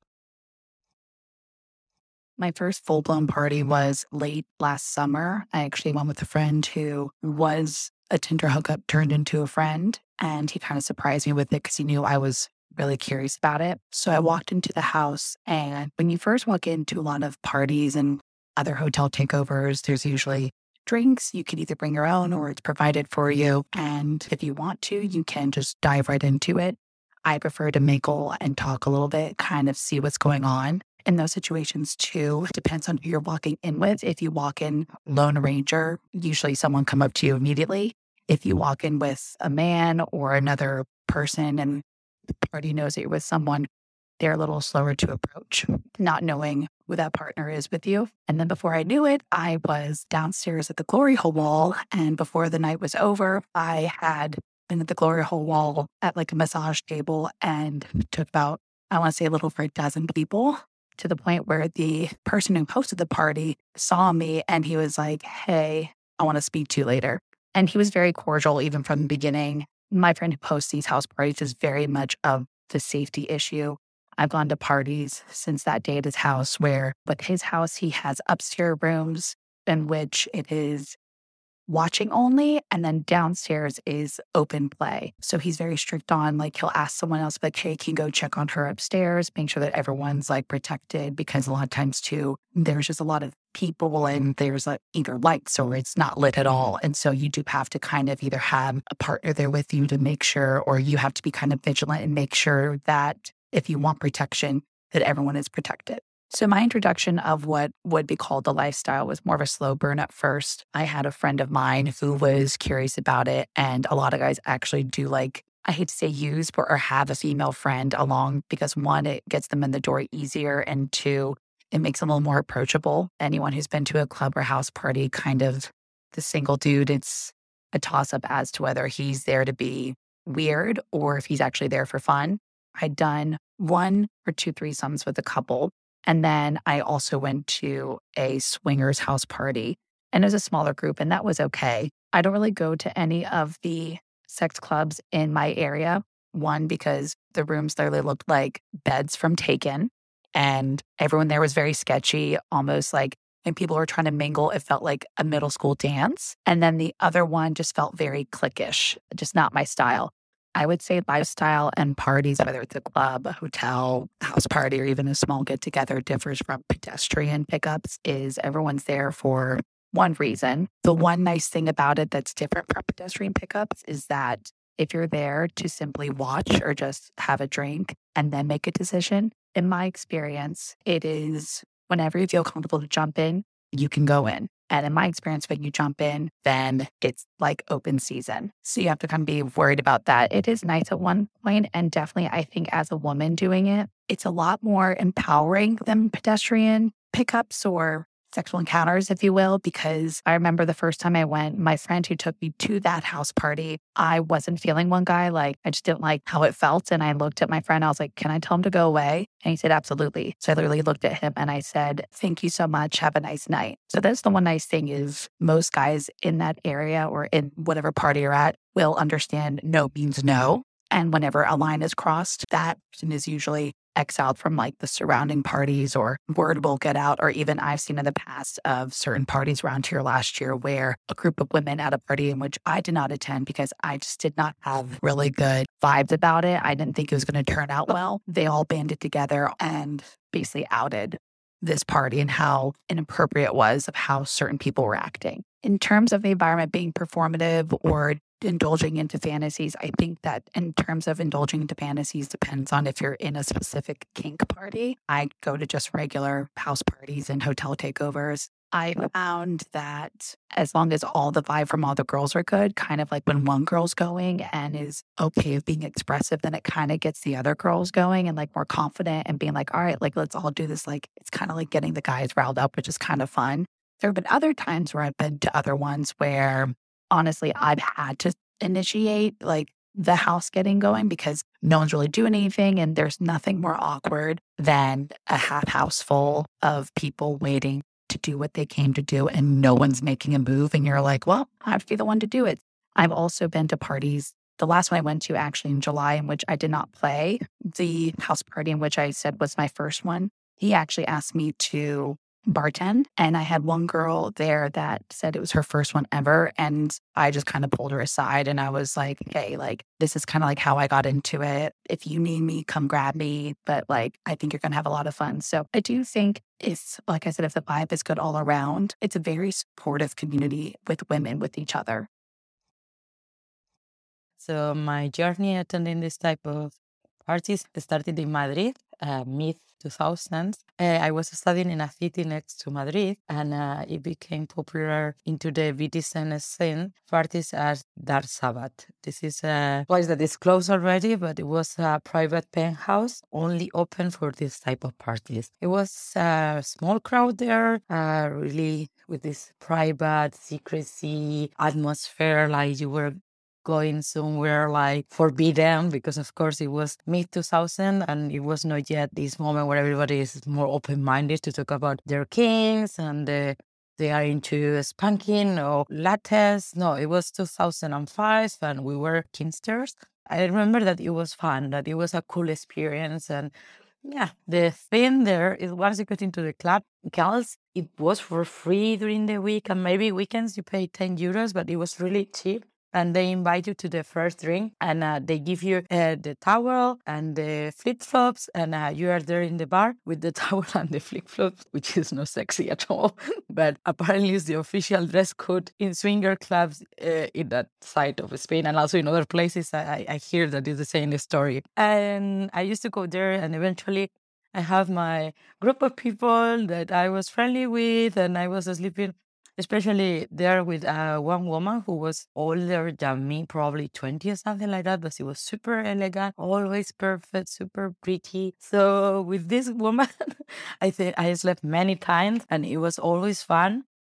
Speaker 8: My first full-blown party was late last summer. I actually went with a friend who was a Tinder hookup turned into a friend, and he kind of surprised me with it because he knew I was really curious about it. So I walked into the house, and when you first walk into a lot of parties and other hotel takeovers, there's usually drinks. You can either bring your own or it's provided for you. And if you want to, you can just dive right into it. I prefer to mingle and talk a little bit, kind of see what's going on. In those situations too, it depends on who you're walking in with. If you walk in Lone Ranger, usually someone come up to you immediately. If you walk in with a man or another person and the party knows that you're with someone, they're a little slower to approach, not knowing who that partner is with you. And then before I knew it, I was downstairs at the Glory Hole Wall. And before the night was over, I had been at the Glory Hole Wall at like a massage table and took about, I want to say a little over a dozen people, to the point where the person who hosted the party saw me and he was like, "Hey, I want to speak to you later." And he was very cordial even from the beginning. My friend who hosts these house parties is very much of the safety issue. I've gone to parties since that day at his house where, but his house, he has upstairs rooms in which it is watching only, and then downstairs is open play. So he's very strict on, like, he'll ask someone else, like, "Hey, can you go check on her upstairs?" Make sure that everyone's like protected, because a lot of times too, there's just a lot of people and there's like either lights or it's not lit at all. And so you do have to kind of either have a partner there with you to make sure, or you have to be kind of vigilant and make sure that if you want protection, that everyone is protected. So my introduction of what would be called the lifestyle was more of a slow burn at first. I had a friend of mine who was curious about it, and a lot of guys actually do, like, I hate to say use, but or have a female friend along, because one, it gets them in the door easier, and two, it makes them a little more approachable. Anyone who's been to a club or house party, kind of the single dude, it's a toss up as to whether he's there to be weird or if he's actually there for fun. I'd done one or two threesomes with a couple. And then I also went to a swingers house party, and it was a smaller group, and that was okay. I don't really go to any of the sex clubs in my area. One, because the rooms literally looked like beds from Taken, and everyone there was very sketchy, almost like when people were trying to mingle, it felt like a middle school dance. And then the other one just felt very cliquish, just not my style. I would say lifestyle and parties, whether it's a club, a hotel, house party, or even a small get together, differs from pedestrian pickups, is everyone's there for one reason. The one nice thing about it that's different from pedestrian pickups is that if you're there to simply watch or just have a drink and then make a decision, in my experience, it is whenever you feel comfortable to jump in, you can go in. And in my experience, when you jump in, then it's like open season. So you have to kind of be worried about that. It is nice at one point. And definitely, I think as a woman doing it, it's a lot more empowering than pedestrian pickups or sexual encounters, if you will, because I remember the first time I went, my friend who took me to that house party, I wasn't feeling one guy. Like, I just didn't like how it felt. And I looked at my friend, I was like, can I tell him to go away? And he said, absolutely. So I literally looked at him and I said, thank you so much. Have a nice night. So that's the one nice thing is most guys in that area or in whatever party you're at will understand no means no. And whenever a line is crossed, that person is usually exiled from like the surrounding parties, or word will get out. Or even I've seen in the past of certain parties around here last year where a group of women at a party in which I did not attend because I just did not have really good vibes about it. I didn't think it was going to turn out well. They all banded together and basically outed this party and how inappropriate it was of how certain people were acting. In terms of the environment being performative or indulging into fantasies, I think that in terms of indulging into fantasies depends on if you're in a specific kink party. I go to just regular house parties and hotel takeovers. I found that as long as all the vibe from all the girls are good, kind of like when one girl's going and is okay with being expressive, then it kind of gets the other girls going and like more confident and being like, all right, like let's all do this. Like it's kind of like getting the guys riled up, which is kind of fun. There have been other times where I've been to other ones where honestly, I've had to initiate like the house getting going because no one's really doing anything. And there's nothing more awkward than a half house full of people waiting to do what they came to do and no one's making a move. And you're like, well, I have to be the one to do it. I've also been to parties. The last one I went to actually in July, in which I did not play, the house party in which I said was my first one. He actually asked me to bartend. And I had one girl there that said it was her first one ever. And I just kind of pulled her aside and I was like, hey, like, this is kind of like how I got into it. If you need me, come grab me. But like, I think you're going to have a lot of fun. So I do think if, like I said, if the vibe is good all around, it's a very supportive community with women, with each other.
Speaker 6: So my journey attending this type of parties started in Madrid, uh, mid two thousands. Uh, I was studying in a city next to Madrid, and uh, it became popular into the B D S M scene parties as Dark Sabbath. This is a place that is closed already, but it was a private penthouse only open for this type of parties. It was a small crowd there, uh, really with this private secrecy atmosphere, like you were going somewhere like forbidden, because of course it was mid two thousand and it was not yet this moment where everybody is more open-minded to talk about their kinks and uh, they are into spanking or lattes. No, it was two thousand five and we were kinksters. I remember that it was fun, that it was a cool experience. And yeah, the thing there is once you get into the club, girls, it was for free during the week and maybe weekends you pay ten euros, but it was really cheap. And they invite you to the first drink and uh, they give you uh, the towel and the flip-flops and uh, you are there in the bar with the towel and the flip-flops, which is not sexy at all. But apparently it's the official dress code in swinger clubs uh, in that side of Spain and also in other places. I, I hear that it's the same story. And I used to go there and eventually I have my group of people that I was friendly with and I was sleeping especially there with uh, one woman who was older than me, probably twenty or something like that, but she was super elegant, always perfect, super pretty. So with this woman, I think I slept many times and it was always fun.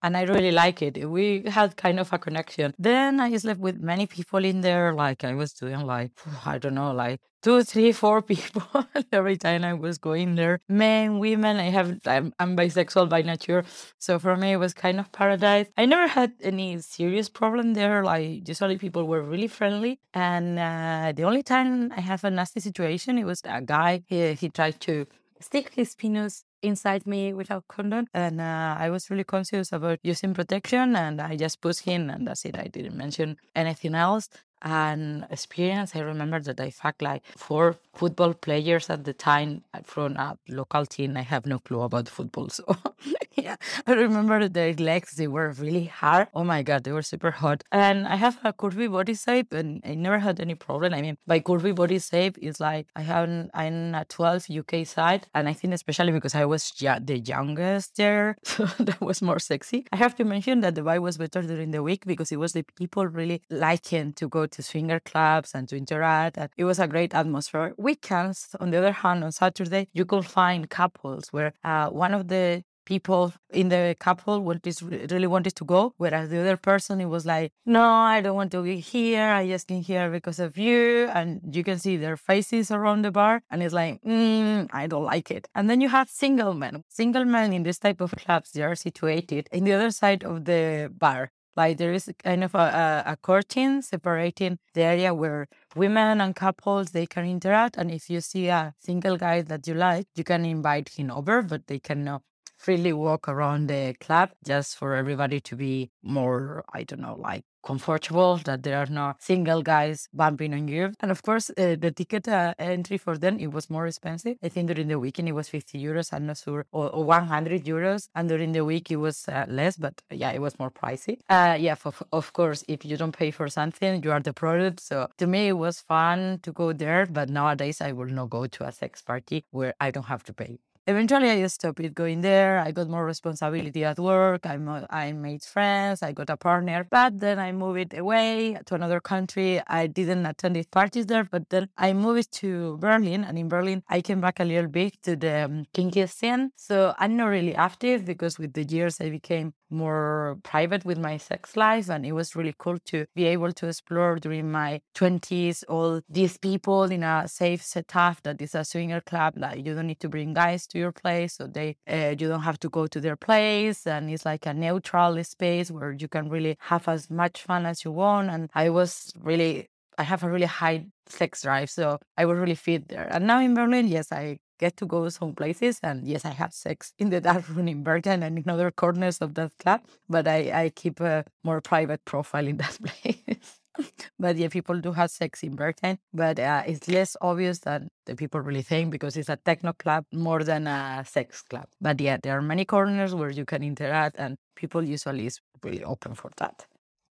Speaker 6: And I really like it. We had kind of a connection. Then I slept with many people in there. Like I was doing like, I don't know, like two, three, four people every time I was going there. Men, women, I have, I'm, I'm bisexual by nature. So for me, it was kind of paradise. I never had any serious problem there. Like usually people were really friendly. And uh, the only time I have a nasty situation, it was a guy, he, he tried to stick his penis inside me without condom. And uh, I was really conscious about using protection and I just pushed him and that's it. I didn't mention anything else. And experience, I remember that I fucked like four football players at the time from a local team. I have no clue about football. So yeah, I remember their legs, they were really hard. Oh my God, they were super hot. And I have a curvy body shape and I never had any problem. I mean, by curvy body shape, it's like I have, I'm a twelve U K side. And I think especially because I was yeah, the youngest there, so that was more sexy. I have to mention that the vibe was better during the week because it was the people really liking to go to swinger clubs and to interact. And it was a great atmosphere. Weekends, on the other hand, on Saturday, you could find couples where uh, one of the people in the couple wanted, really wanted to go, whereas the other person, it was like, no, I don't want to be here. I just came here because of you. And you can see their faces around the bar. And it's like, mm, I don't like it. And then you have single men. Single men in this type of clubs, they are situated in the other side of the bar. Like there is kind of a, a, a curtain separating the area where women and couples, they can interact. And if you see a single guy that you like, you can invite him over, but they cannot freely walk around the club just for everybody to be more, I don't know, like comfortable, that there are no single guys bumping on you. And of course, uh, the ticket uh, entry for them, it was more expensive. I think during the weekend it was fifty euros, I'm not sure, or, or one hundred euros. And during the week it was uh, less, but yeah, it was more pricey. Uh, yeah, for, of course, if you don't pay for something, you are the product. So to me, it was fun to go there, but nowadays I will not go to a sex party where I don't have to pay. Eventually, I stopped going there. I got more responsibility at work. I, mo- I made friends. I got a partner. But then I moved away to another country. I didn't attend the parties there. But then I moved to Berlin. And in Berlin, I came back a little bit to the um, kinky scene. So I'm not really active because with the years, I became more private with my sex life. And it was really cool to be able to explore during my twenties all these people in a safe setup that is a swinger club. Like you don't need to bring guys to your place, so they uh, you don't have to go to their place, and it's like a neutral space where you can really have as much fun as you want. And I was really, I have a really high sex drive, so I was really fit there. And now in Berlin, yes, I get to go some places, and yes, I have sex in the dark room in Berlin and in other corners of that club, but I, I keep a more private profile in that place. But yeah, people do have sex in Berghain, but uh, it's less obvious than the people really think because it's a techno club more than a sex club. But yeah, there are many corners where you can interact and people usually is really open for that.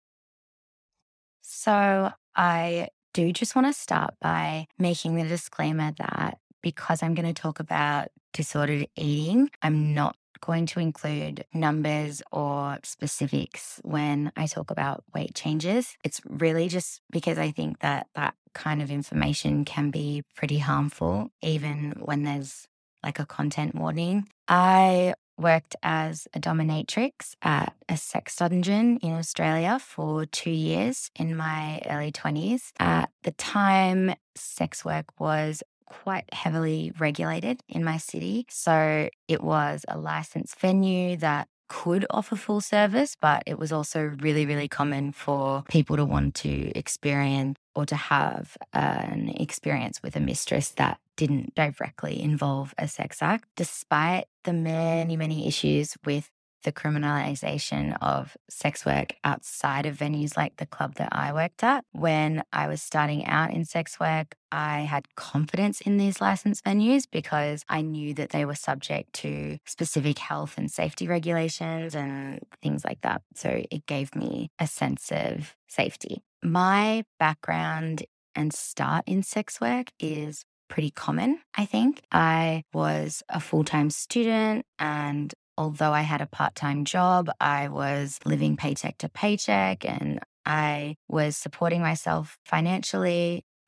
Speaker 9: So I do just want to start by making the disclaimer that because I'm going to talk about disordered eating, I'm not going to include numbers or specifics when I talk about weight changes. It's really just because I think that that kind of information can be pretty harmful, even when there's like a content warning. I worked as a dominatrix at a sex dungeon in Australia for two years in my early twenties. At the time, sex work was quite heavily regulated in my city. So it was a licensed venue that could offer full service, but it was also really, really common for people to want to experience or to have an experience with a mistress that didn't directly involve a sex act. Despite the many, many issues with the criminalization of sex work outside of venues like the club that I worked at. When I was starting out in sex work, I had confidence in these licensed venues because I knew that they were subject to specific health and safety regulations and things like that. So it gave me a sense of safety. My background and start in sex work is pretty common, I think. I was a full-time student, and although I had a part-time job, I was living paycheck to paycheck and I was supporting myself financially.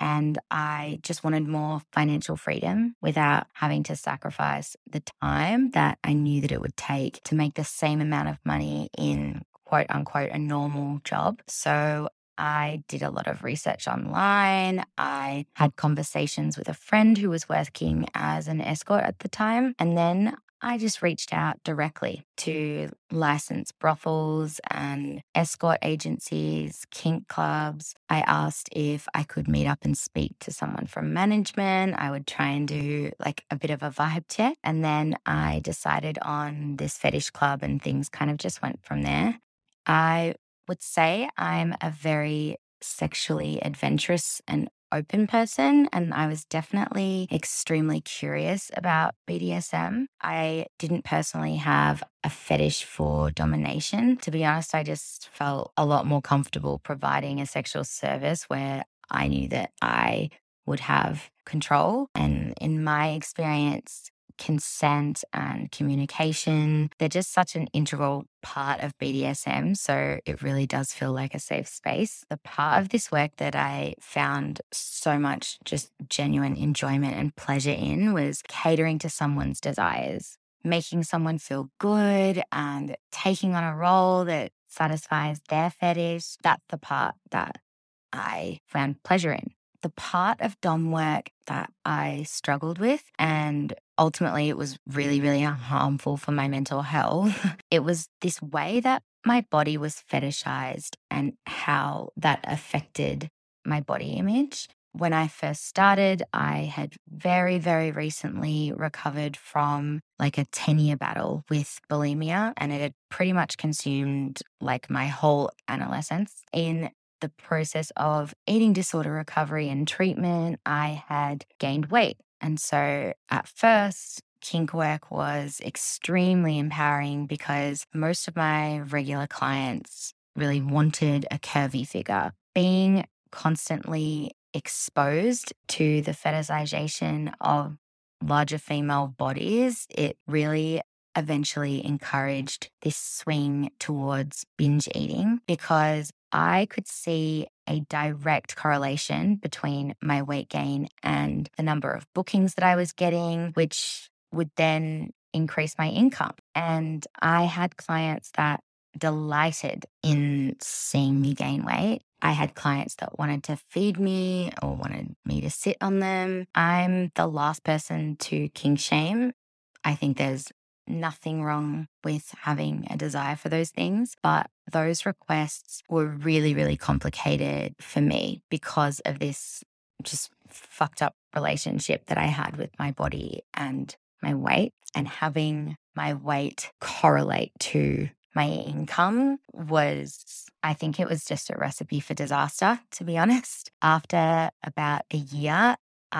Speaker 9: And I just wanted more financial freedom without having to sacrifice the time that I knew that it would take to make the same amount of money in quote unquote a normal job. So I did a lot of research online. I had conversations with a friend who was working as an escort at the time. And then I just reached out directly to licensed brothels and escort agencies, kink clubs. I asked if I could meet up and speak to someone from management. I would try and do like a bit of a vibe check. And then I decided on this fetish club and things kind of just went from there. I would say I'm a very sexually adventurous and open person, and I was definitely extremely curious about B D S M. I didn't personally have a fetish for domination. To be honest, I just felt a lot more comfortable providing a sexual service where I knew that I would have control. And in my experience, consent and communication, they're just such an integral part of B D S M. So it really does feel like a safe space. The part of this work that I found so much just genuine enjoyment and pleasure in was catering to someone's desires, making someone feel good and taking on a role that satisfies their fetish. That's the part that I found pleasure in. The part of dom work that I struggled with, and ultimately it was really, really harmful for my mental health, it was this way that my body was fetishized and how that affected my body image. When I first started, I had very, very recently recovered from like a ten-year battle with bulimia, and it had pretty much consumed like my whole adolescence. In the process of eating disorder recovery and treatment, I had gained weight. And so at first, kink work was extremely empowering because most of my regular clients really wanted a curvy figure. Being constantly exposed to the fetishization of larger female bodies, it really eventually encouraged this swing towards binge eating because I could see a direct correlation between my weight gain and the number of bookings that I was getting, which would then increase my income. And I had clients that delighted in seeing me gain weight. I had clients that wanted to feed me or wanted me to sit on them. I'm the last person to kink shame. I think there's nothing wrong with having a desire for those things, but those requests were really, really complicated for me because of this just fucked up relationship that I had with my body and my weight, and having my weight correlate to my income was, I think it was just a recipe for disaster, to be honest. After about a year,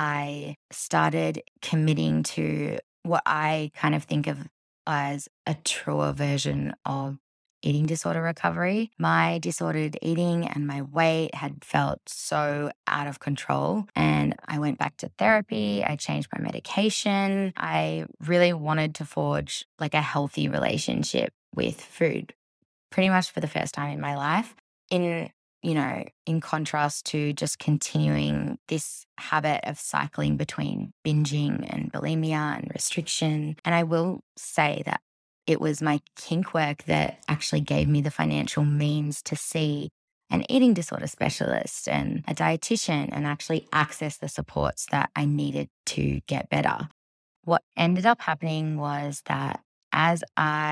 Speaker 9: I started committing to what I kind of think of as a truer version of eating disorder recovery. My disordered eating and my weight had felt so out of control, and I went back to therapy. I changed my medication. I really wanted to forge like a healthy relationship with food, pretty much for the first time in my life. In you know, in contrast to just continuing this habit of cycling between binging and bulimia and restriction. And I will say that it was my kink work that actually gave me the financial means to see an eating disorder specialist and a dietitian and actually access the supports that I needed to get better. What ended up happening was that as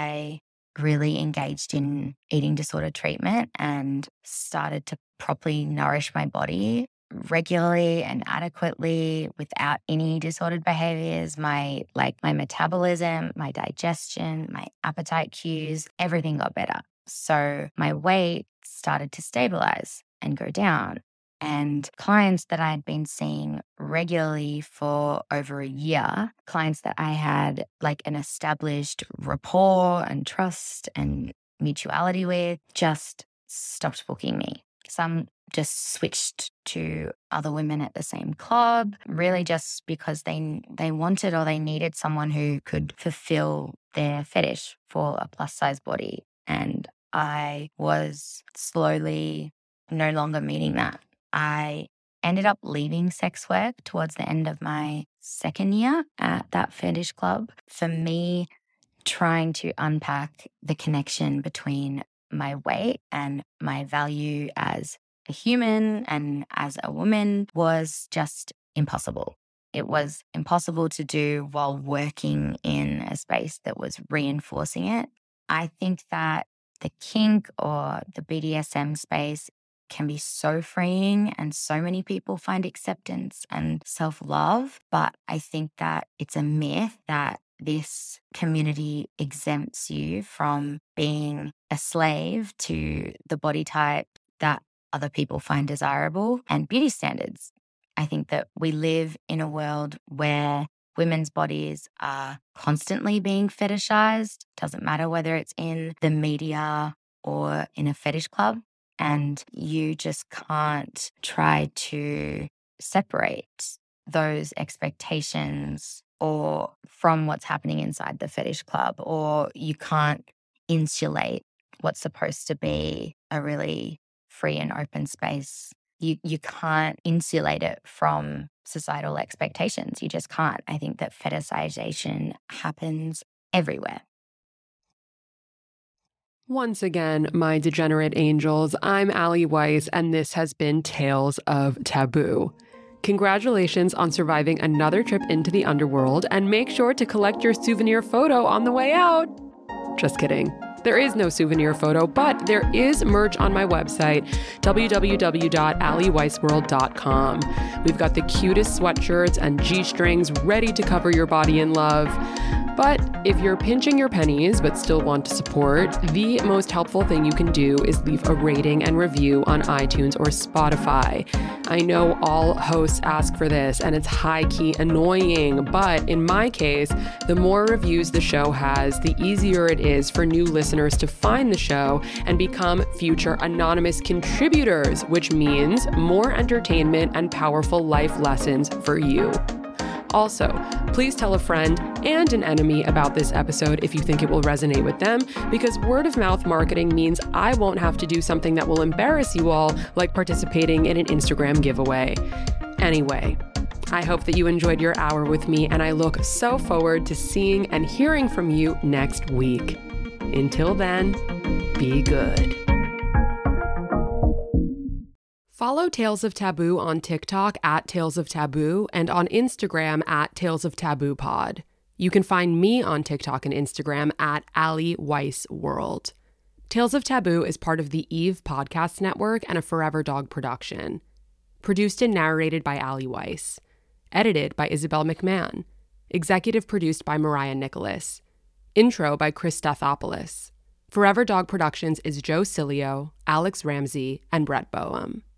Speaker 9: I really engaged in eating disorder treatment and started to properly nourish my body regularly and adequately without any disordered behaviors, my like my metabolism, my digestion, my appetite cues, everything got better. So my weight started to stabilize and go down. And clients that I had been seeing regularly for over a year, clients that I had like an established rapport and trust and mutuality with, just stopped booking me. Some just switched to other women at the same club, really just because they they wanted or they needed someone who could fulfill their fetish for a plus size body. And I was slowly no longer meeting that. I ended up leaving sex work towards the end of my second year at that fetish club. For me, trying to unpack the connection between my weight and my value as a human and as a woman was just impossible. It was impossible to do while working in a space that was reinforcing it. I think that the kink or the B D S M space can be so freeing and so many people find acceptance and self-love. But I think that it's a myth that this community exempts you from being a slave to the body type that other people find desirable and beauty standards. I think that we live in a world where women's bodies are constantly being fetishized. Doesn't matter whether it's in the media or in a fetish club. And you just can't try to separate those expectations or from what's happening inside the fetish club, or you can't insulate what's supposed to be a really free and open space. You you can't insulate it from societal expectations. You just can't. I think that fetishization happens everywhere.
Speaker 1: Once again, my degenerate angels, I'm Ali Weiss, and this has been Tales of Taboo. Congratulations on surviving another trip into the underworld, and make sure to collect your souvenir photo on the way out. Just kidding. There is no souvenir photo, but there is merch on my website, w w w dot ali weiss world dot com. We've got the cutest sweatshirts and G-strings ready to cover your body in love. But if you're pinching your pennies but still want to support, the most helpful thing you can do is leave a rating and review on iTunes or Spotify. I know all hosts ask for this, and it's high-key annoying, but in my case, the more reviews the show has, the easier it is for new listeners to find the show and become future anonymous contributors, which means more entertainment and powerful life lessons for you. Also, please tell a friend and an enemy about this episode if you think it will resonate with them, because word of mouth marketing means I won't have to do something that will embarrass you all, like participating in an Instagram giveaway. Anyway, I hope that you enjoyed your hour with me, and I look so forward to seeing and hearing from you next week. Until then, be good. Follow Tales of Taboo on TikTok at Tales of Taboo and on Instagram at Tales of Taboo Pod. You can find me on TikTok and Instagram at Ali Weiss World. Tales of Taboo is part of the Eve Podcast Network and a Forever Dog production. Produced and narrated by Ali Weiss. Edited by Isabel McMahon. Executive produced by Mariah Nicholas. Intro by Chris Stathopoulos. Forever Dog Productions is Joe Cilio, Alex Ramsey, and Brett Boehm.